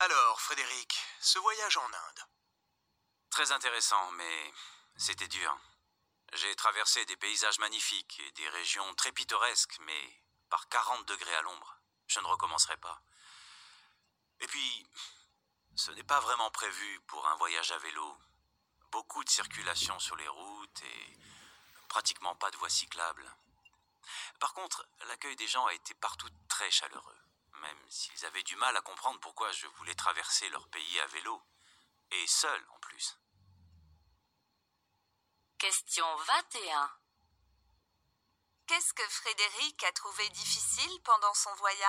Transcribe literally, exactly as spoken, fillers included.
Alors, Frédéric, ce voyage en Inde. Très intéressant, mais c'était dur. J'ai traversé des paysages magnifiques et des régions très pittoresques, mais par quarante degrés à l'ombre. Je ne recommencerai pas. Et puis, ce n'est pas vraiment prévu pour un voyage à vélo. Beaucoup de circulation sur les routes et pratiquement pas de voies cyclables. Par contre, l'accueil des gens a été partout très chaleureux, même s'ils avaient du mal à comprendre pourquoi je voulais traverser leur pays à vélo, et seul en plus. Question vingt et un. Qu'est-ce que Frédéric a trouvé difficile pendant son voyage ?